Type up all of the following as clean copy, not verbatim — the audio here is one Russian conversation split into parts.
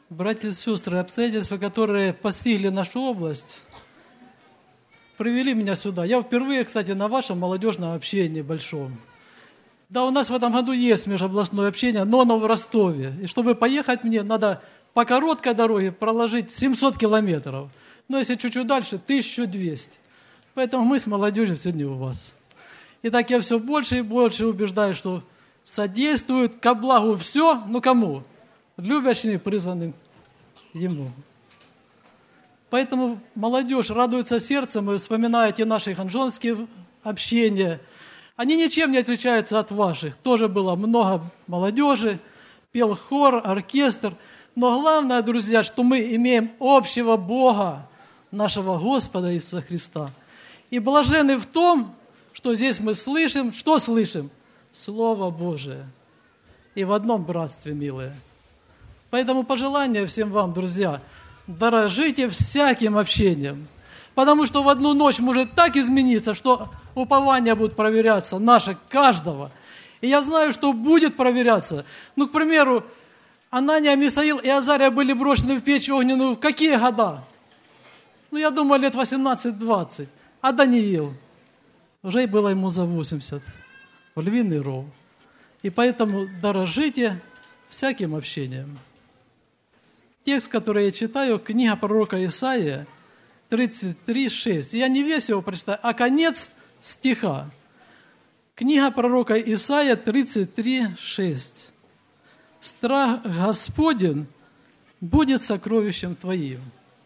Братья и сестры, обстоятельства, которые постигли нашу область, привели меня сюда. Я впервые, кстати, на вашем молодежном общении большом. Да, у нас в этом году есть межобластное общение, но оно в Ростове. И чтобы поехать мне, надо по короткой дороге проложить 700 километров. Но если чуть-чуть дальше, 1200. Поэтому мы с молодежью сегодня у вас. И так я все больше и больше убеждаю, что содействует ко благу все, ну кому? Любящим и призванным Ему. Поэтому молодежь радуется сердцем и вспоминает и наши ханжонские общения. Они ничем не отличаются от ваших. Тоже было много молодежи, пел хор, оркестр. Но главное, друзья, что мы имеем общего Бога, нашего Господа Иисуса Христа. И блажены в том, что здесь мы слышим. Что слышим? Слово Божие. И в одном братстве, милые. Поэтому пожелание всем вам, друзья, дорожите всяким общением. Потому что в одну ночь может так измениться, что упование будет проверяться, наше, каждого. И я знаю, что будет проверяться. Ну, к примеру, Анания, Мисаил и Азария были брошены в печь огненную в какие года? Ну, я думаю, лет 18-20. А Даниил? Уже было ему за 80. В львиный ров. И поэтому дорожите всяким общением. Текст, который я читаю, книга пророка Исаия, 33:6. Я не весь его прочитаю, а конец стиха. Книга пророка Исаия, 33:6. «Страх Господень будет сокровищем твоим».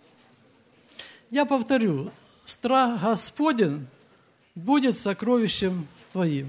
Я повторю, страх Господень будет сокровищем твоим.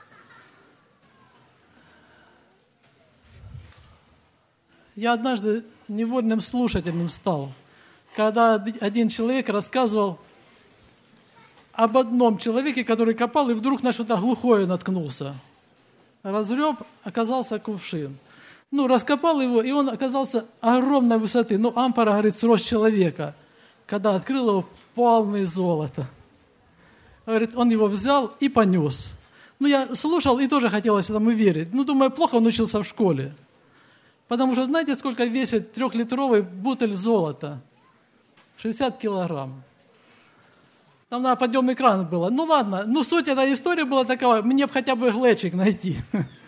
Я однажды невольным слушателем стал, когда один человек рассказывал об одном человеке, который копал и вдруг на что-то глухое наткнулся. Разреб, оказался кувшин. Ну, раскопал его, и он оказался огромной высоты. Ну, амфора, говорит, с рост человека. Когда открыл его, полный золота. Говорит, он его взял и понес. Ну, я слушал и тоже хотелось этому верить. Ну, думаю, плохо он учился в школе. Потому что знаете, сколько весит 3-литровый бутыль золота? 60 килограмм. Там надо подъемный кран было. Ну ладно, ну суть этой истории была такова, мне бы хотя бы глечик найти.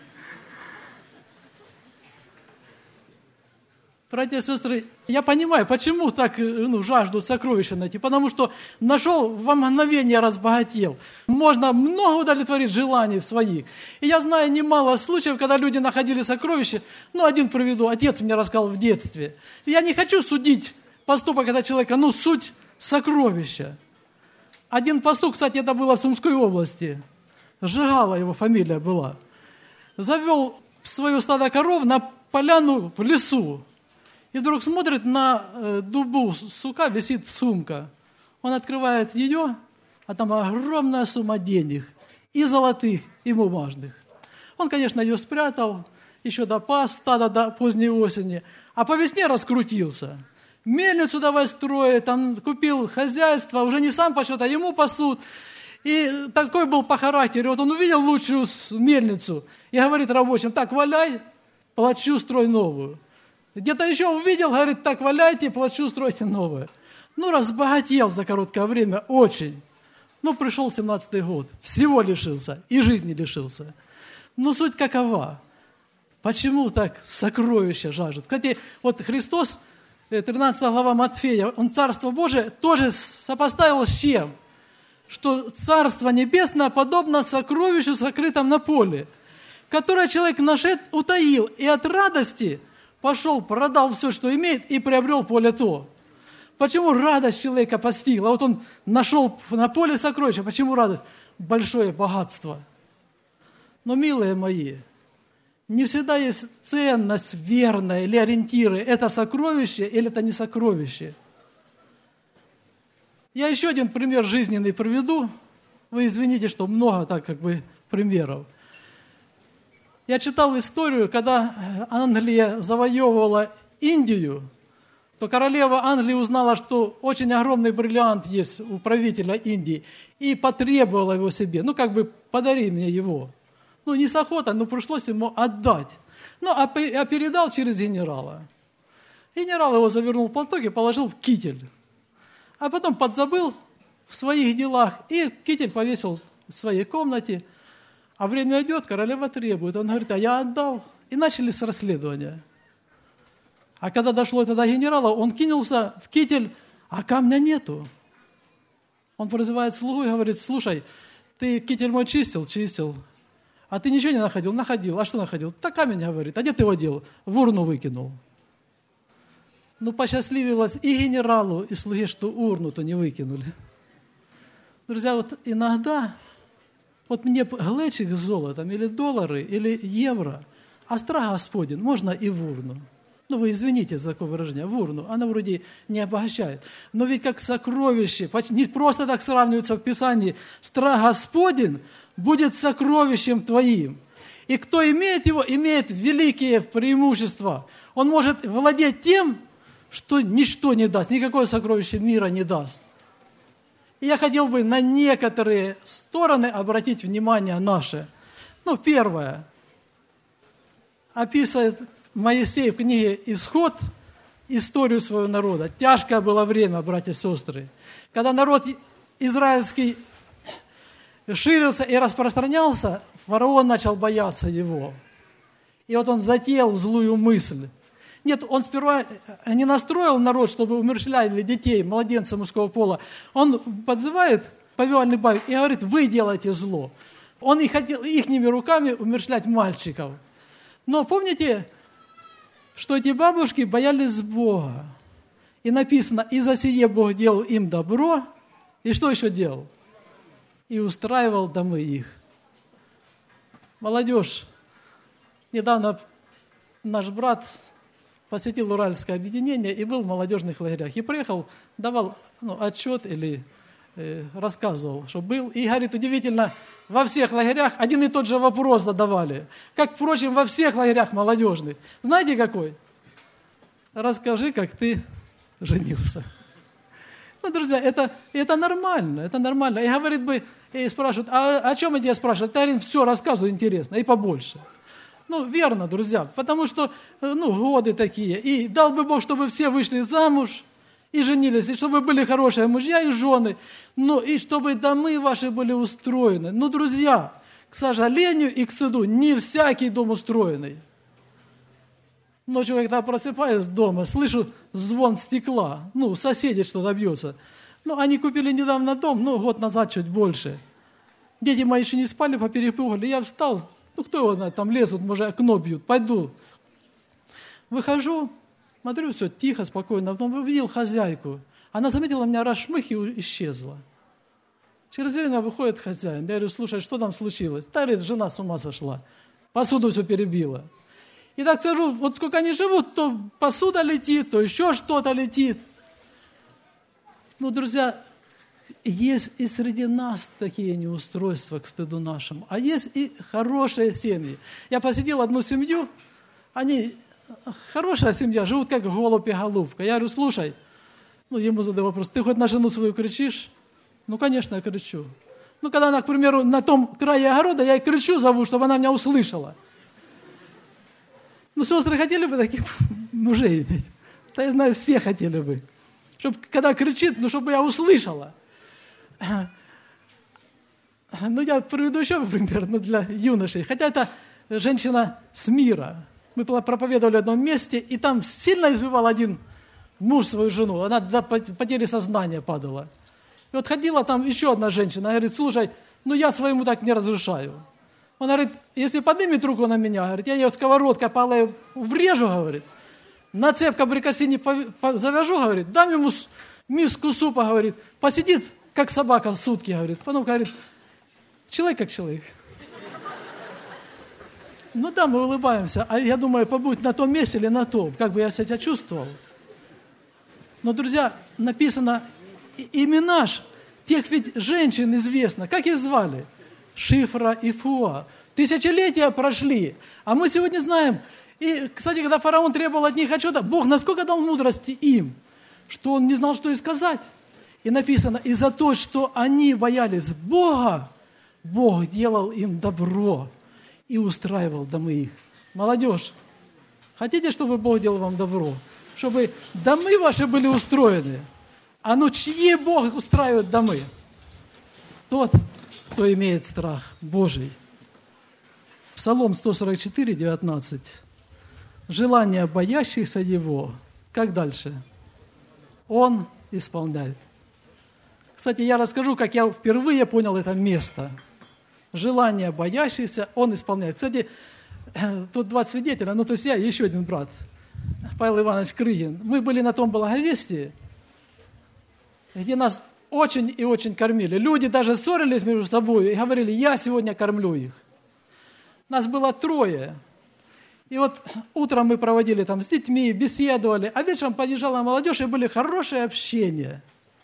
Братья и сестры, я понимаю, почему так жаждут сокровища найти. Потому что нашел, во мгновение разбогател. Можно много удовлетворить желаний своих. И я знаю немало случаев, когда люди находили сокровища. Ну, один приведу, отец мне рассказал в детстве. Я не хочу судить поступок этого человека, суть сокровища. Один пастух, кстати, это было в Сумской области. Жигало его фамилия была. Завел свое стадо коров на поляну в лесу. И вдруг смотрит, на дубу сука висит сумка. Он открывает ее, а там огромная сумма денег. И золотых, и бумажных. Он, конечно, ее спрятал, еще допас стадо до поздней осени. А по весне раскрутился. Мельницу давай строить, там купил хозяйство, уже не сам пасет, а ему пасут. И такой был по характеру. Вот он увидел лучшую мельницу и говорит рабочим, так, валяй, плачу, строй новую. Где-то еще увидел, говорит, так, валяйте, плачу, стройте новое. Ну, разбогател за короткое время, очень. Ну, пришел 17-й год, всего лишился, и жизни лишился. Но суть какова? Почему так сокровища жаждут? Кстати, вот Христос, 13 глава Матфея, Он Царство Божие тоже сопоставил с чем? Что Царство Небесное подобно сокровищу, сокрытому на поле, которое человек нашел, утаил, и от радости пошел, продал все, что имеет, и приобрел поле то. Почему радость человека постигла? Вот он нашел на поле сокровища. Почему радость? Большое богатство. Но, милые мои, не всегда есть ценность верная или ориентиры. Это сокровище или это не сокровище. Я еще один пример жизненный приведу. Вы извините, что много так примеров. Я читал историю, когда Англия завоевывала Индию, то королева Англии узнала, что очень огромный бриллиант есть у правителя Индии, и потребовала его себе. Подари мне его. Не с охотой, но пришлось ему отдать. А передал через генерала. Генерал его завернул в платок и положил в китель. А потом подзабыл в своих делах и китель повесил в своей комнате. А время идет, королева требует. Он говорит, а я отдал. И начали с расследования. А когда дошло это до генерала, он кинулся в китель, а камня нету. Он призывает слугу и говорит, слушай, ты китель мой чистил? Чистил. А ты ничего не находил? Находил. А что находил? Так камень, говорит. А где ты его делал? В урну выкинул. Ну, посчастливилось и генералу, и слуге, что урну-то не выкинули. Друзья, вот иногда, вот мне глечик с золотом, или доллары, или евро, а страх Господень можно и в урну. Ну, вы извините за такое выражение, в урну. Она вроде не обогащает. Но ведь как сокровище, не просто так сравнивается в Писании, страх Господень будет сокровищем твоим. И кто имеет его, имеет великие преимущества. Он может владеть тем, что ничто не даст, никакое сокровище мира не даст. И я хотел бы на некоторые стороны обратить внимание наше. Ну, первое. Описывает Моисей в книге «Исход» историю своего народа. Тяжкое было время, братья и сестры. Когда народ израильский ширился и распространялся, фараон начал бояться его. И вот он затеял злую мысль. Нет, он сперва не настроил народ, чтобы умерщвляли детей, младенцев мужского пола. Он подзывает повивальный бабик и говорит, вы делаете зло. Он и хотел ихними руками умерщвлять мальчиков. Но помните, что эти бабушки боялись Бога. И написано, и за сие Бог делал им добро. И что еще делал? И устраивал домы их. Молодежь. Недавно наш брат посетил Уральское объединение и был в молодежных лагерях. И приехал, давал отчет или рассказывал, что был. И, говорит, удивительно, во всех лагерях один и тот же вопрос задавали. Как, впрочем, во всех лагерях молодежных. Знаете, какой? Расскажи, как ты женился. Ну, друзья, это нормально, это нормально. И говорит бы, и спрашивают, а о чем я спрашиваю? Ты, говорит, все рассказывай интересно и побольше. Ну, верно, друзья, потому что, годы такие. И дал бы Бог, чтобы все вышли замуж и женились, и чтобы были хорошие мужья и жены, и чтобы домы ваши были устроены. Но, друзья, к сожалению и к стыду, не всякий дом устроенный. Ночью, когда просыпаюсь дома, слышу звон стекла, соседи что-то бьется. Они купили недавно дом, год назад чуть больше. Дети мои еще не спали, поперепугали, я встал, кто его знает, там лезут, может, окно бьют, пойду. Выхожу, смотрю, все тихо, спокойно. Потом увидел хозяйку. Она заметила меня раз шмых и исчезла. Через время выходит хозяин. Я говорю, слушай, что там случилось? Та, говорит, жена с ума сошла. Посуду все перебила. И так скажу, вот сколько они живут, то посуда летит, то еще что-то летит. Друзья, есть и среди нас такие неустройства, к стыду нашему, а есть и хорошие семьи. Я посетил одну семью, они, хорошая семья, живут как голубь и голубка. Я говорю, слушай, ему задаю вопрос, ты хоть на жену свою кричишь? Конечно, я кричу. Когда она, к примеру, на том крае огорода, я и кричу, зову, чтобы она меня услышала. Сестры хотели бы таких мужей иметь? Да я знаю, все хотели бы. Чтобы, когда кричит, чтобы я услышала. Я приведу еще пример для юношей. Хотя это женщина с мира. Мы проповедовали в одном месте, и там сильно избивал один муж свою жену. Она до потери сознания падала. И вот ходила там еще одна женщина, говорит, слушай, я своему так не разрешаю. Он говорит, если поднимет руку на меня, говорит, я ее сковородкой палой врежу, говорит, на цепь к абрикосине завяжу, говорит, дам ему миску супа, говорит, посидит, как собака, сутки, говорит. Потом говорит, человек как человек. Да, мы улыбаемся, а я думаю, побудь на том месте или на том, как бы я себя чувствовал. Но, друзья, написано имена тех ведь женщин известно. Как их звали? Шифра и Фуа. Тысячелетия прошли, а мы сегодня знаем. И, кстати, когда фараон требовал от них отчета, Бог насколько дал мудрости им, что он не знал, что и сказать. И написано, и за то, что они боялись Бога, Бог делал им добро и устраивал домы их. Молодежь, хотите, чтобы Бог делал вам добро? чтобы домы ваши были устроены. А ну чьи Бог устраивает домы? Тот, кто имеет страх Божий. Псалом 144, 19. Желания боящихся Его. Как дальше? Он исполняет. Кстати, я расскажу, как я впервые понял это место. Желания боящихся Он исполняет. Кстати, тут два свидетеля, то есть я и еще один брат, Павел Иванович Крыгин. Мы были на том Благовестии, где нас очень и очень кормили. Люди даже ссорились между собой и говорили: я сегодня кормлю их. Нас было 3. И вот утром мы проводили там с детьми, беседовали, а вечером подъезжала молодежь, и были хорошие общения.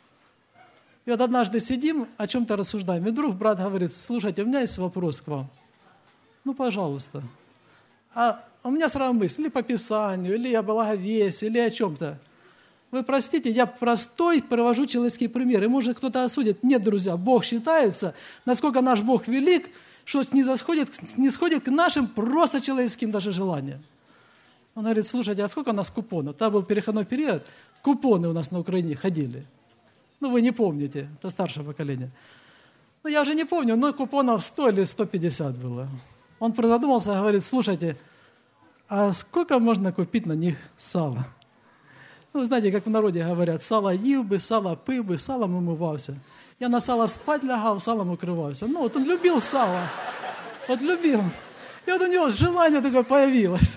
И вот однажды сидим, о чем-то рассуждаем, и вдруг брат говорит: слушайте, у меня есть вопрос к вам. Ну, пожалуйста. А у меня сразу мысль, или по Писанию, или о благовестии, или о чем-то. Вы простите, я простой привожу человеческий пример. И может кто-то осудит. Нет, друзья, Бог считается, насколько наш Бог велик, что снисходит к нашим просто человеческим даже желаниям. Он говорит: слушайте, а сколько у нас купонов? Там был переходной период, купоны у нас на Украине ходили. Вы не помните, это старшее поколение. Я уже не помню, но купонов 100 или 150 было. Он призадумался и говорит: слушайте, а сколько можно купить на них сала? Вы знаете, как в народе говорят: сало їв би, сало пив би, салом умывался. Я на сало спать лягал, салом укрывался. Вот он любил сало. Вот любил. И вот у него желание такое появилось.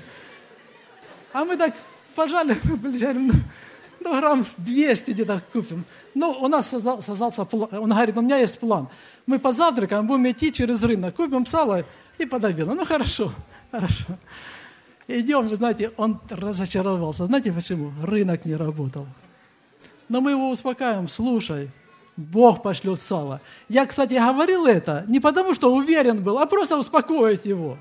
А мы так пожали, говорим, грамм 200 где-то купим. У нас создался план. Он говорит: у меня есть план. Мы позавтракаем, будем идти через рынок, купим сало и подавило. Хорошо. Идем, вы знаете, он разочаровался. Знаете почему? Рынок не работал. Но мы его успокаиваем: слушай, Бог пошлет сало. Я, кстати, говорил это не потому, что уверен был, а просто успокоить его.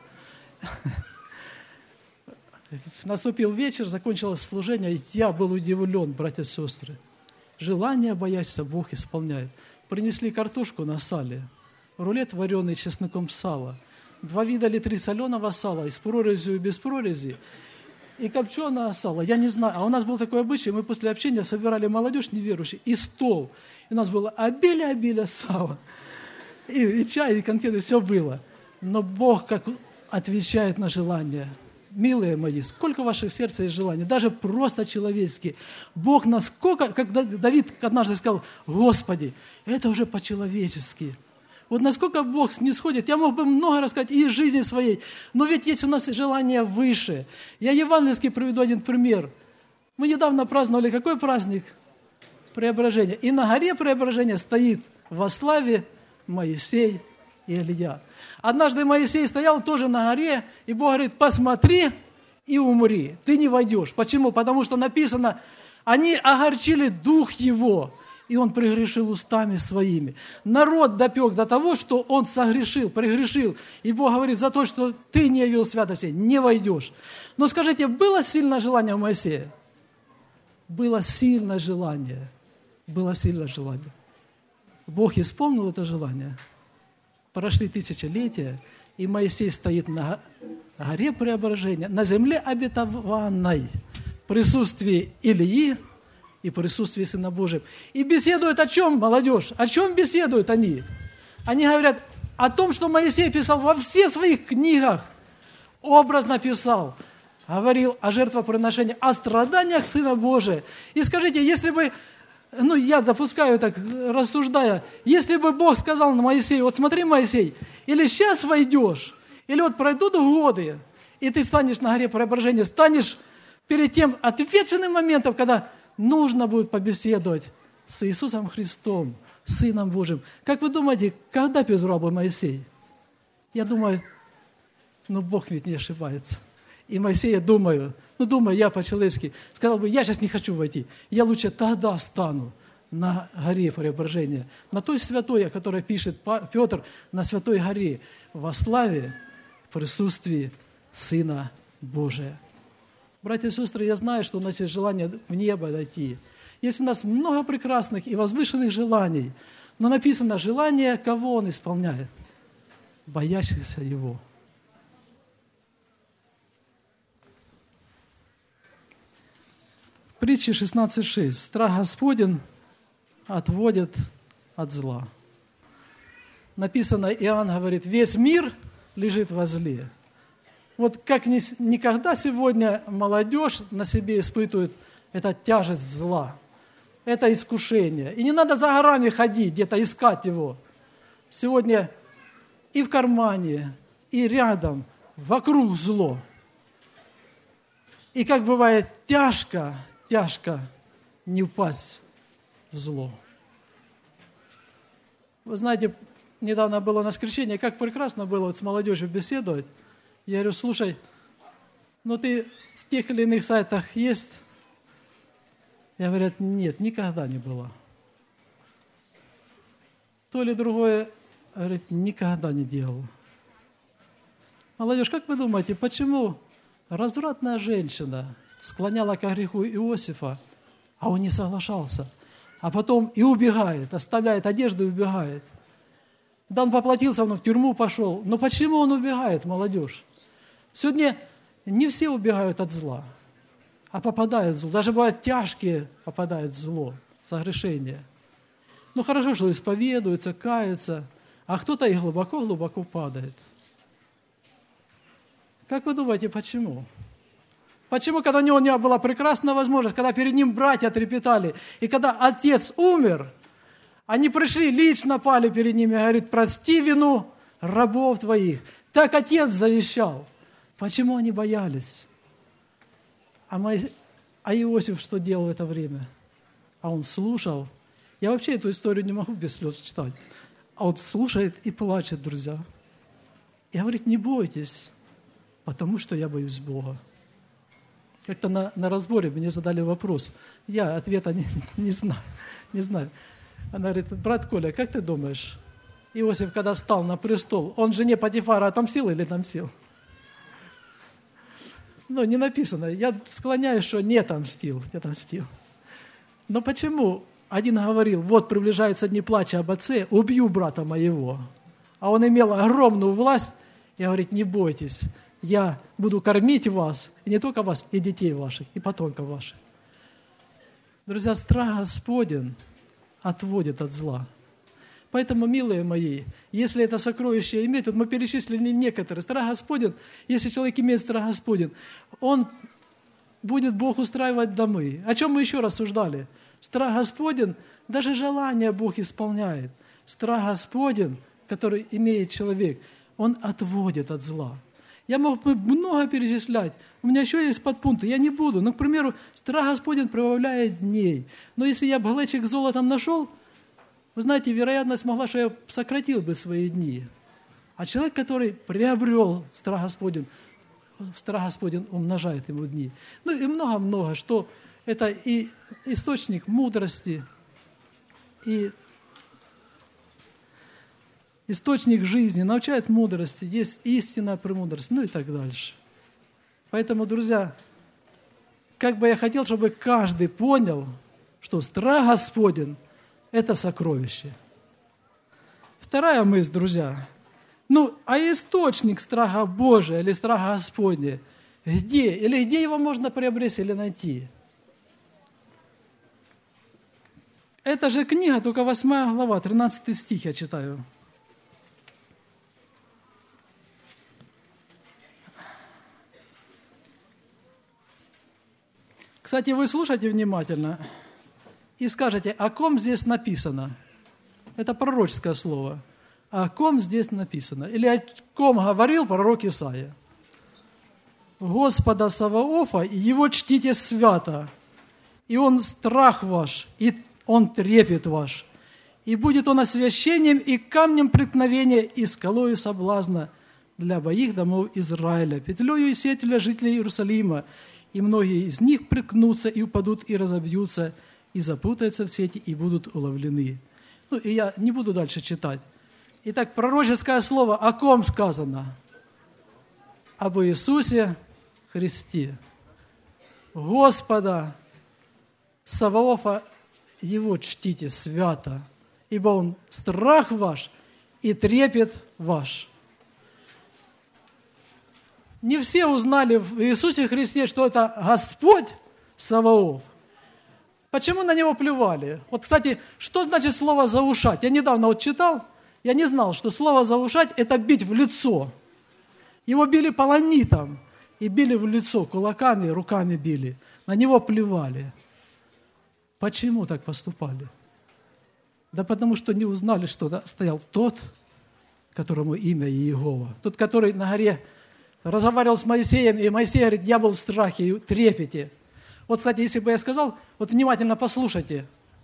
Наступил вечер, закончилось служение, и я был удивлен, братья и сестры. Желание боящихся Бог исполняет. Принесли картошку на сале, рулет вареный чесноком сала, 2 вида или 3 соленого сала, и с прорезью, и без прорези, и копченое сало. Я не знаю, а у нас был такой обычай, мы после общения собирали молодежь неверующих, и стол. И у нас было обилие сала. И чай, и конфеты, все было. Но Бог как отвечает на желание. Милые мои, сколько в ваших сердце есть желаний, даже просто человеческие. Бог насколько, как Давид однажды сказал: Господи, это уже по-человечески. Вот насколько Бог снисходит. Я мог бы много рассказать и из жизни своей, но ведь есть у нас желание выше. Я евангельски приведу один пример. Мы недавно праздновали какой праздник? Преображение. И на горе Преображения стоит во славе Моисей и Илья. Однажды Моисей стоял тоже на горе, и Бог говорит: посмотри и умри, ты не войдешь. Почему? Потому что написано: они огорчили дух его, и он прегрешил устами своими. Народ допек до того, что он согрешил, прегрешил. И Бог говорит: за то, что ты не явил святости, не войдешь. Но скажите, было сильное желание у Моисея? Было сильное желание. Было сильное желание. Бог исполнил это желание. Прошли тысячелетия, и Моисей стоит на горе Преображения, на земле обетованной, в присутствии Илии и присутствии Сына Божьего. И беседуют о чем, молодежь? О чем беседуют они? Они говорят о том, что Моисей писал во всех своих книгах, образно писал, говорил о жертвоприношении, о страданиях Сына Божия. И скажите, если бы, я допускаю так, рассуждая, если бы Бог сказал на Моисею: вот смотри, Моисей, или сейчас войдешь, или вот пройдут годы, и ты станешь на горе Преображения, станешь перед тем ответственным моментом, когда нужно будет побеседовать с Иисусом Христом, Сыном Божьим. Как вы думаете, когда перезрал бы Моисей? Я думаю, Бог ведь не ошибается. И Моисея, думаю, я по-человечески, сказал бы: я сейчас не хочу войти, я лучше тогда стану на горе Преображения, на той святой, о которой пишет Петр, на святой горе, во славе, в присутствии Сына Божия. Братья и сестры, я знаю, что у нас есть желание в небо дойти. Есть у нас много прекрасных и возвышенных желаний, но написано: желание кого Он исполняет? Боящихся Его. Притчи 16:6. Страх Господень отводит от зла. Написано, Иоанн говорит, весь мир лежит во зле. Вот как никогда сегодня молодежь на себе испытывает эту тяжесть зла, это искушение. И не надо за горами ходить, где-то искать его. Сегодня и в кармане, и рядом, вокруг зло. И как бывает тяжко не упасть в зло. Вы знаете, недавно было на воскресенье, как прекрасно было вот с молодежью беседовать. Я говорю, слушай, ну ты в тех или иных сайтах есть? Я говорю, нет, никогда не было. То или другое, говорит, никогда не делал. Молодежь, как вы думаете, почему развратная женщина склоняла ко греху Иосифа, а он не соглашался, а потом и убегает, оставляет одежду и убегает? Да, он поплатился, он в тюрьму пошел. Но почему он убегает, молодежь? Сегодня не все убегают от зла, а попадают в зло. Даже бывают тяжкие попадают в зло, согрешения. Ну хорошо, что исповедуются, каются, а кто-то и глубоко-глубоко падает. Как вы думаете, почему? Почему, когда у него не была прекрасная возможность, когда перед ним братья трепетали, и когда отец умер, они пришли, лично пали перед ними и говорят, прости вину рабов твоих. Так отец завещал. Почему они боялись? А Иосиф что делал в это время? А он слушал. Я вообще эту историю не могу без слез читать. А он слушает и плачет, друзья. И говорит, не бойтесь, потому что я боюсь Бога. Как-то на разборе мне задали вопрос. Я ответа не знаю. Она говорит, брат Коля, как ты думаешь, Иосиф, когда стал на престол, он жене Потифара отомстил или отомстил? Ну, не написано. Я склоняюсь, что не отомстил. Но почему один говорил, вот приближаются дни плача об отце, убью брата моего. А он имел огромную власть и говорит, не бойтесь, я буду кормить вас, и не только вас, и детей ваших, и потомков ваших. Друзья, страх Господень отводит от зла. Поэтому, милые мои, если это сокровище имеет, вот мы перечислили некоторые. Страх Господень, если человек имеет страх Господень, он будет Бог устраивать домы. О чем мы еще рассуждали? Страх Господень, даже желание Бог исполняет. Страх Господень, который имеет человек, он отводит от зла. Я мог бы много перечислять. У меня еще есть подпункты, я не буду. Но, к примеру, страх Господень прибавляет дней. Но если я бы глечик с золотом нашел, вы знаете, вероятность могла, что я сократил бы свои дни. А человек, который приобрел страх Господень умножает ему дни. Ну и много-много, что это и источник мудрости, и источник жизни, научает мудрости, есть истинная премудрость, ну и так дальше. Поэтому, друзья, как бы я хотел, чтобы каждый понял, что страх Господень – это сокровище. Вторая мысль, друзья. А источник страха Божия или страха Господня, где? Или где его можно приобрести или найти? Это же книга, только 8 глава, 13 стих я читаю. Кстати, вы слушайте внимательно и скажете, о ком здесь написано. Это пророческое слово. О ком здесь написано? Или о ком говорил пророк Исаия? Господа Саваофа, его чтите свято, и он страх ваш, и он трепет ваш, и будет он освящением и камнем преткновения, и скалою соблазна для обоих домов Израиля, петлею и сетью для жителей Иерусалима, и многие из них приткнутся и упадут, и разобьются, и запутаются в сети, и будут уловлены. И я не буду дальше читать. Итак, пророческое слово о ком сказано? Об Иисусе Христе. Господа Саваофа, его чтите свято, ибо он страх ваш и трепет ваш. Не все узнали в Иисусе Христе, что это Господь Саваоф. Почему на него плевали? Вот, кстати, что значит слово «заушать»? Я недавно читал, я не знал, что слово «заушать» – это бить в лицо. Его били полонитом и били в лицо, кулаками, руками били. На него плевали. Почему так поступали? Да потому что не узнали, что стоял тот, которому имя Иегова. Тот, который на горе разговаривал с Моисеем, и Моисей говорит: я был в страхе и трепете. Вот, кстати, если бы я сказал, вот внимательно послушайте.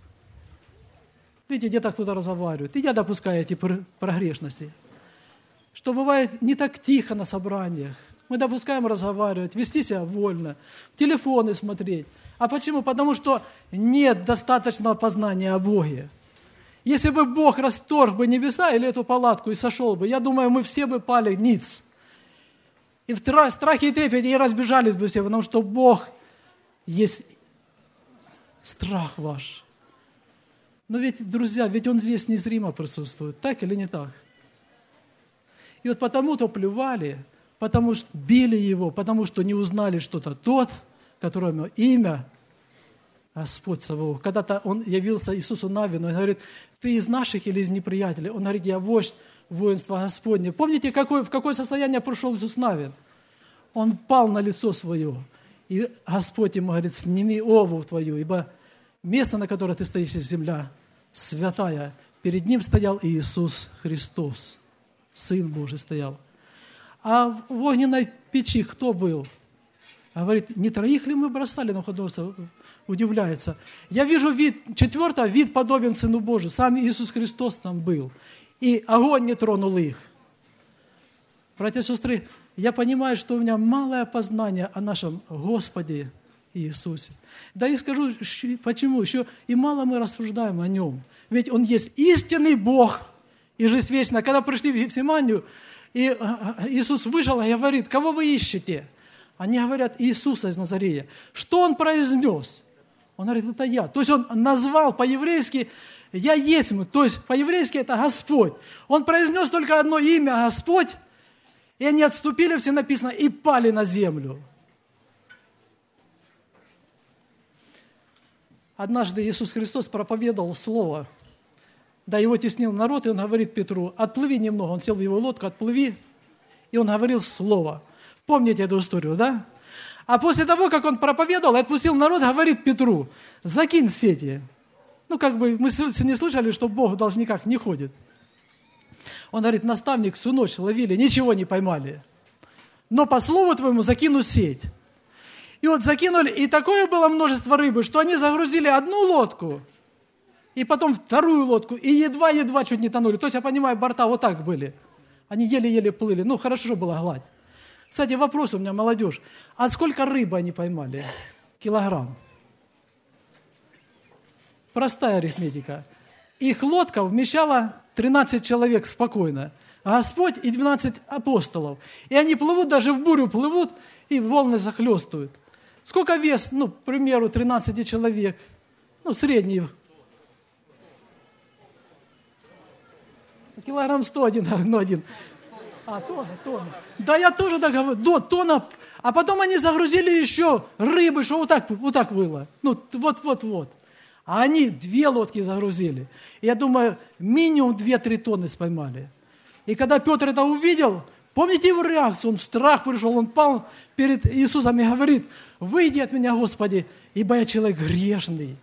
Видите, где-то кто-то разговаривает, и я допускаю эти прогрешности. Что бывает не так тихо на собраниях. Мы допускаем разговаривать, вести себя вольно, в телефоны смотреть. А почему? Потому что нет достаточного познания о Боге. Если бы Бог расторг бы небеса или эту палатку и сошел бы, я думаю, мы все бы пали ниц. И в страхе и трепете и разбежались бы все, потому что Бог есть страх ваш. Но ведь, друзья, ведь Он здесь незримо присутствует, так или не так? И вот потому-то плевали, потому что били Его, потому что не узнали что-то тот, которому имя Господь Саваоф. Когда-то Он явился Иисусу Навину, Он говорит: ты из наших или из неприятелей? Он говорит: я вождь воинства Господне. Помните, в какое состояние пришел Иисус Навин? Он пал на лицо свое. И Господь ему говорит: сними обувь твою, ибо место, на которое ты стоишь, земля святая. Перед ним стоял Иисус Христос, Сын Божий стоял. А в огненной печи кто был? Говорит: не троих ли мы бросали? Навуходоносор удивляется. Я вижу вид, 4, вид подобен Сыну Божию. Сам Иисус Христос там был. И огонь не тронул их. Братья и сестры, я понимаю, что у меня малое познание о нашем Господе Иисусе. Да и скажу, почему. Еще и мало мы рассуждаем о Нем. Ведь Он есть истинный Бог и жизнь вечная. Когда пришли в Гефсиманию, и Иисус вышел и говорит: кого вы ищете? Они говорят: Иисуса из Назарея. Что Он произнес? Он говорит: это я. То есть Он назвал по-еврейски «Я есть». То есть по-еврейски это Господь. Он произнес только одно имя Господь, и они отступили, все написано, и пали на землю. Однажды Иисус Христос проповедовал слово. Да, Его теснил народ, и Он говорит Петру: отплыви немного. Он сел в его лодку: отплыви. И Он говорил слово. Помните эту историю, да? А после того, как Он проповедовал и отпустил народ, говорит Петру: закинь сети. Мы не слышали, что Бог в должниках не ходит. Он говорит: наставник, всю ночь ловили, ничего не поймали. Но по слову твоему закину сеть. И вот закинули, и такое было множество рыбы, что они загрузили одну лодку, и потом вторую лодку, и едва-едва чуть не тонули. То есть, я понимаю, борта вот так были. Они еле-еле плыли. Хорошо была гладь. Кстати, вопрос у меня, молодежь. А сколько рыбы они поймали? Килограмм. Простая арифметика. Их лодка вмещала 13 человек спокойно. Господь и 12 апостолов. И они плывут, даже в бурю плывут, и волны захлестывают. Сколько вес, к примеру, 13 человек? Средний. Килограмм 101. Тонна. Да, я тоже так говорю, тонна. А потом они загрузили еще рыбы, что вот так было. Вот. А они 2 лодки загрузили. Я думаю, минимум 2-3 тонны споймали. И когда Петр это увидел, помните его реакцию? Он в страх пришел, он пал перед Иисусом и говорит: выйди от меня, Господи, ибо я человек грешный.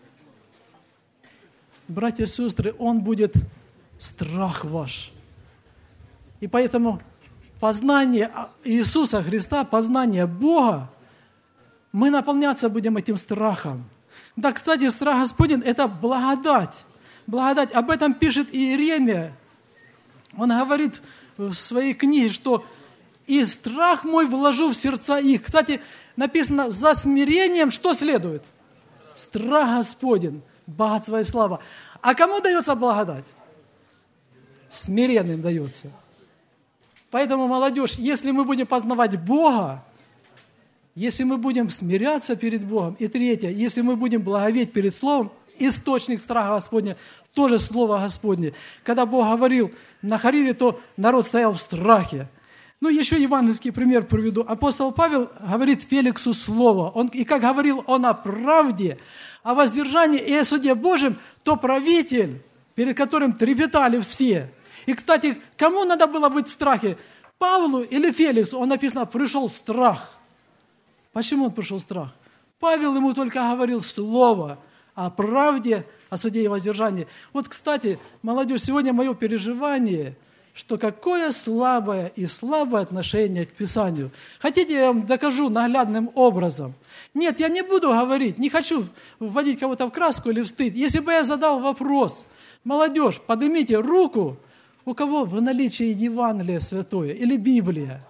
Братья и сестры, Он будет страх ваш. И поэтому познание Иисуса Христа, познание Бога, мы наполняться будем этим страхом. Да, кстати, страх Господень – это благодать. Благодать. Об этом пишет Иеремия. Он говорит в своей книге, что «и страх мой вложу в сердца их». Кстати, написано: за смирением что следует? Страх Господень, богатство и слава. А кому дается благодать? Смиренным дается. Поэтому, молодежь, если мы будем познавать Бога, если мы будем смиряться перед Богом, и третье, если мы будем благоветь перед Словом, источник страха Господня, тоже Слово Господне. Когда Бог говорил на Хариве, то народ стоял в страхе. Ну, еще евангельский пример приведу. Апостол Павел говорит Феликсу слово. И как говорил он о правде, о воздержании и о суде Божьем, то правитель, перед которым трепетали все. И, кстати, кому надо было быть в страхе? Павлу или Феликсу? Он написано, пришел страх. Почему он пришел страх? Павел ему только говорил слово о правде, о суде и воздержании. Вот, кстати, молодежь, сегодня мое переживание, что какое слабое и слабое отношение к Писанию. Хотите, я вам докажу наглядным образом? Нет, я не буду говорить, не хочу вводить кого-то в краску или в стыд. Если бы я задал вопрос, молодежь, поднимите руку, у кого в наличии Евангелие Святое или Библия?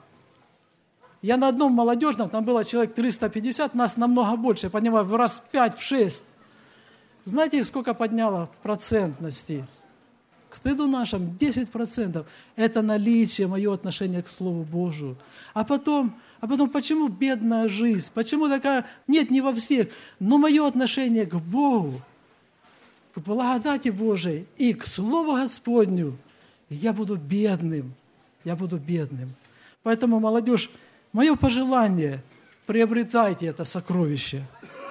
Я на одном молодежном, там было человек 350, нас намного больше, я понимаю, в раз 5, в 6. Знаете, сколько подняло процентности? К стыду нашим 10%. Это наличие, мое отношение к Слову Божию. А потом, почему бедная жизнь? Почему такая? Нет, не во всех. Но мое отношение к Богу, к благодати Божией и к Слову Господню, я буду бедным. Я буду бедным. Поэтому, молодежь, мое пожелание, приобретайте это сокровище.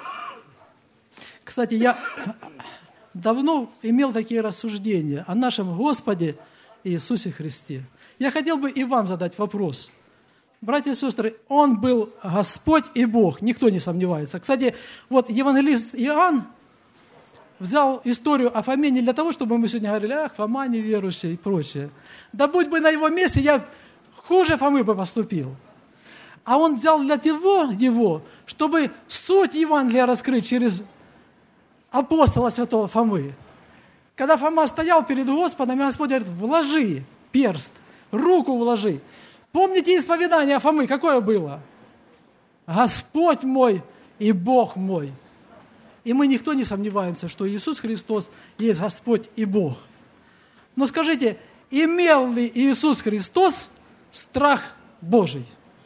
Кстати, я давно имел такие рассуждения о нашем Господе Иисусе Христе. Я хотел бы и вам задать вопрос. Братья и сестры, Он был Господь и Бог, никто не сомневается. Кстати, вот евангелист Иоанн взял историю о Фоме не для того, чтобы мы сегодня говорили, ах, Фома неверующий и прочее. Да будь бы на его месте, я хуже Фомы бы поступил. А он взял для его, чтобы суть Евангелия раскрыть через апостола святого Фомы. Когда Фома стоял перед Господом, и Господь говорит, вложи перст, руку вложи. Помните исповедание Фомы, какое было? Господь мой и Бог мой. И мы никто не сомневаемся, что Иисус Христос есть Господь и Бог. Но скажите, имел ли Иисус Христос страх Божий?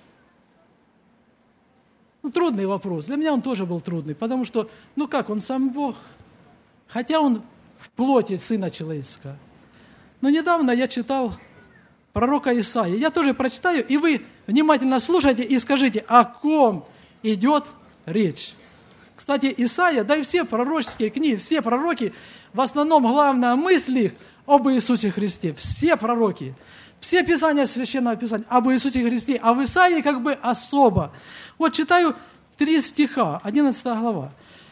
Трудный вопрос. Для меня он тоже был трудный, потому что, он сам Бог, хотя он в плоти Сына Человеческого. Но недавно я читал пророка Исаии. Я тоже прочитаю, и вы внимательно слушайте и скажите, о ком идет речь. Кстати, Исаия, да и все пророческие книги, все пророки, в основном главная мысль их об Иисусе Христе. Все пророки. Все писания Священного Писания об Иисусе Христе, а в Исаии как бы особо. Вот читаю 3 стиха, 11 глава.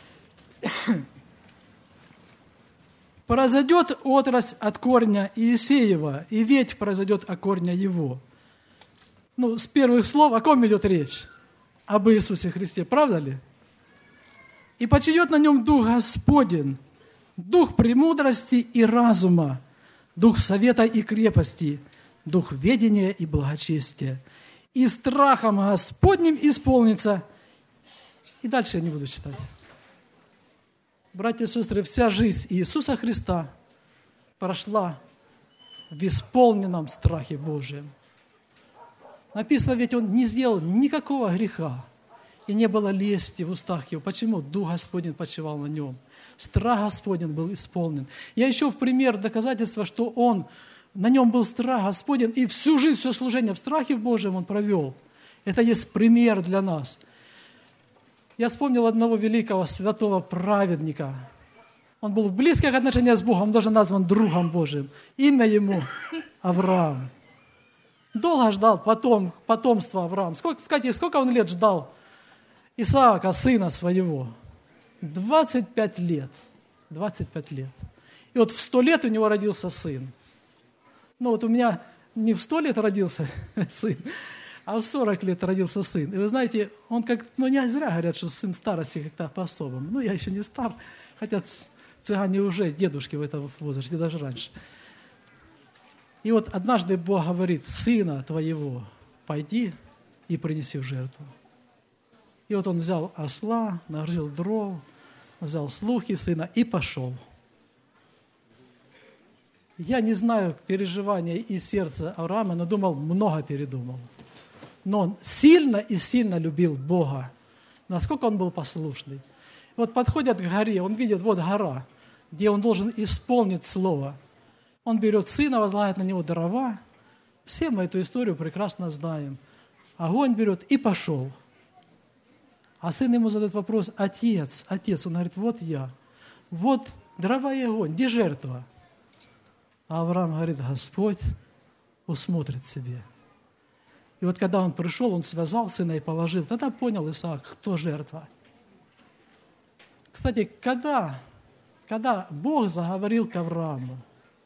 «Произойдет отрасль от корня Иисеева, и ветвь произойдет от корня его». С первых слов о ком идет речь? Об Иисусе Христе, правда ли? «И почиет на нем Дух Господень, Дух премудрости и разума, Дух совета и крепости, Дух ведения и благочестия. И страхом Господним исполнится». И дальше я не буду читать. Братья и сестры, вся жизнь Иисуса Христа прошла в исполненном страхе Божьем. Написано, ведь Он не сделал никакого греха, и не было лести в устах Его. Почему? Дух Господень почивал на Нем. Страх Господень был исполнен. Я еще в пример доказательства, что на Нем был страх Господень, и всю жизнь, все служение в страхе Божьем Он провел. Это есть пример для нас. Я вспомнил одного великого святого праведника. Он был в близких отношениях с Богом, он даже назван другом Божьим. Имя ему Авраам. Долго ждал потомства Авраам. Сколько он лет ждал Исаака, сына своего? 25 лет. 25 лет. И вот в 100 лет у него родился сын. У меня не в 100 лет родился сын, а в 40 лет родился сын. И вы знаете, он не зря говорят, что сын старости как-то по-особому. Я еще не стар, хотя цыгане уже дедушки в этом возрасте, даже раньше. И вот однажды Бог говорит, сына твоего пойди и принеси в жертву. И вот он взял осла, нагрузил дров, взял слухи сына и пошел. Я не знаю переживания и сердца Авраама, но много передумал. Но он сильно и сильно любил Бога. Насколько он был послушный. Вот подходят к горе, он видит, вот гора, где он должен исполнить слово. Он берет сына, возлагает на него дрова, Все мы эту историю прекрасно знаем. Огонь берет и пошел. А сын ему задает вопрос: отец. Он говорит: вот я. Вот дрова и огонь. Где жертва? А Авраам говорит: Господь усмотрит себе. И вот когда он пришел, он связал сына и положил. Тогда понял Исаак, кто жертва. Кстати, когда Бог заговорил к Аврааму,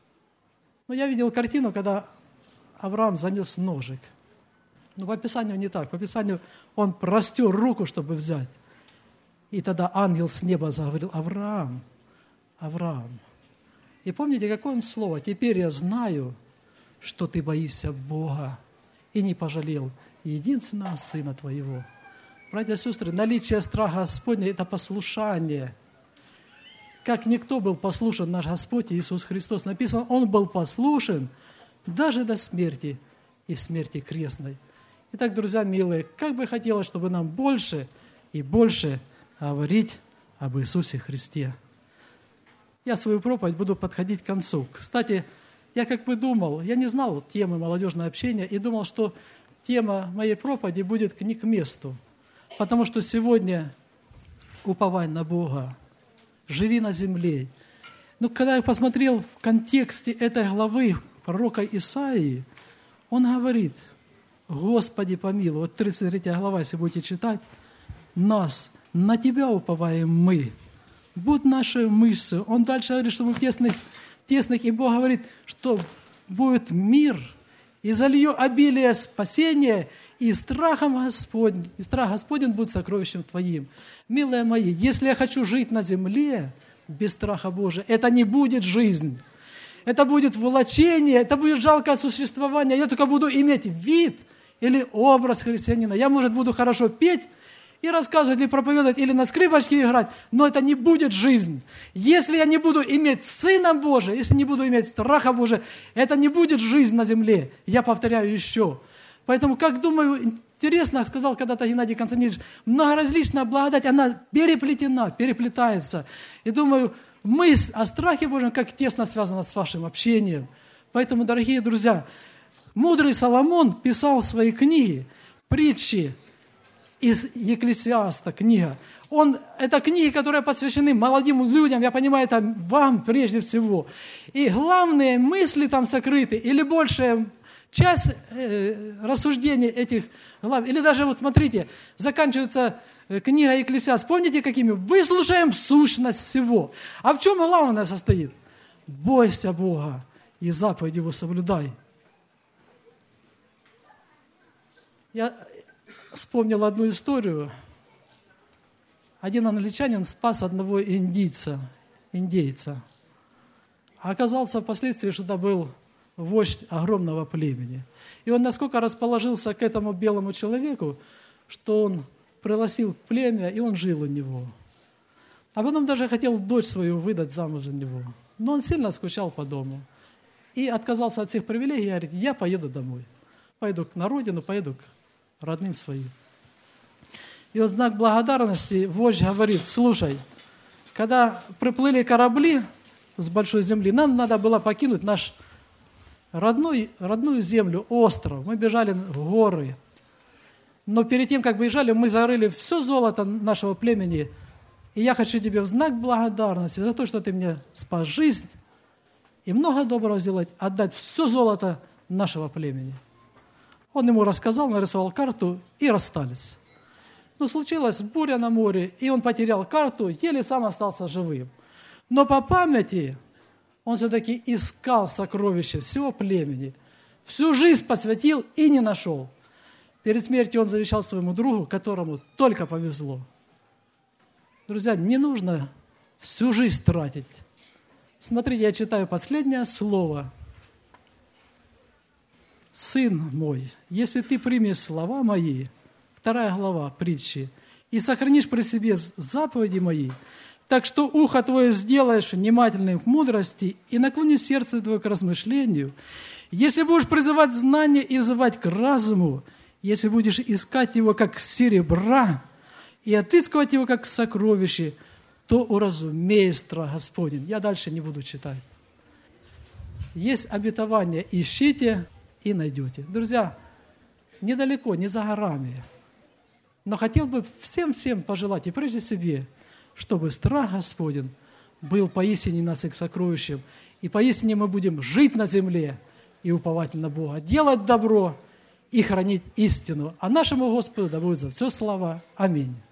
я видел картину, когда Авраам занес ножик. Но по Писанию не так. По Писанию он простер руку, чтобы взять. И тогда ангел с неба заговорил: Авраам, Авраам. И помните, какое он слово? Теперь я знаю, что ты боишься Бога и не пожалел единственного сына твоего. Братья и сестры, наличие страха Господня – это послушание. Как никто был послушен наш Господь Иисус Христос. Написано, Он был послушен даже до смерти и смерти крестной. Итак, друзья милые, как бы хотелось, чтобы нам больше и больше говорить об Иисусе Христе. Я свою проповедь буду подходить к концу. Кстати, я как бы думал, я не знал темы молодежного общения и думал, что тема моей проповеди будет не к месту. Потому что сегодня уповай на Бога, живи на земле. Но когда я посмотрел в контексте этой главы пророка Исаии, он говорит: Господи помилуй, вот 33 глава, если будете читать, нас, на Тебя уповаем мы, будь наши мышцы. Он дальше говорит, что мы в тесных, и Бог говорит, что будет мир, и залью обилие спасения, и страхом Господним, и страх Господень будет сокровищем Твоим. Милые мои, если я хочу жить на земле без страха Божия, это не будет жизнь. Это будет волочение, это будет жалкое существование. Я только буду иметь вид или образ христианина. Я, может, буду хорошо петь и рассказывать, или проповедовать, или на скрипочке играть, но это не будет жизнь. Если я не буду иметь Сына Божия, если не буду иметь страха Божия, это не будет жизнь на земле. Я повторяю еще. Поэтому, как думаю, интересно, сказал когда-то Геннадий Константинович, многоразличная благодать, она переплетена, переплетается. И думаю, мысль о страхе Божьем как тесно связана с вашим общением. Поэтому, дорогие друзья, мудрый Соломон писал в своей книге притчи из Екклесиаста, книга. Это книги, которые посвящены молодым людям, я понимаю, это вам прежде всего. И главные мысли там сокрыты, или большая часть рассуждений этих глав, или даже вот смотрите, заканчивается книга Екклесиаст. Помните, какими? Выслушаем сущность всего. А в чем главное состоит? Бойся Бога и заповедь Его соблюдай. Я вспомнил одну историю. Один англичанин спас одного индейца. А оказался впоследствии, что это был вождь огромного племени. И он насколько расположился к этому белому человеку, что он пригласил племя, и он жил у него. А потом даже хотел дочь свою выдать замуж за него. Но он сильно скучал по дому. И отказался от всех привилегий и говорит: я поеду домой. Поеду на родину, поеду к родным своим. И вот в знак благодарности вождь говорит: слушай, когда приплыли корабли с большой земли, нам надо было покинуть наш родную землю, остров. Мы бежали в горы. Но перед тем, как бежали, мы зарыли все золото нашего племени. И я хочу тебе в знак благодарности за то, что ты мне спас жизнь и много доброго сделать, отдать все золото нашего племени. Он ему рассказал, нарисовал карту, и расстались. Но случилась буря на море, и он потерял карту, еле сам остался живым. Но по памяти он все-таки искал сокровища всего племени. Всю жизнь посвятил и не нашел. Перед смертью он завещал своему другу, которому только повезло. Друзья, не нужно всю жизнь тратить. Смотрите, я читаю последнее слово. «Сын мой, если ты примешь слова мои», 2 глава притчи, «и сохранишь при себе заповеди мои, так что ухо твое сделаешь внимательным к мудрости и наклонишь сердце твое к размышлению, если будешь призывать знание и взывать к разуму, если будешь искать его как серебра и отыскивать его как сокровище, то уразумеешь страх Господень». Я дальше не буду читать. Есть обетование: ищите и найдете. Друзья, недалеко, не за горами. Но хотел бы всем пожелать, и прежде себе, чтобы страх Господень был поистине нас их сокровищем, и поистине мы будем жить на земле и уповать на Бога, делать добро и хранить истину. А нашему Господу да будет за все слава. Аминь.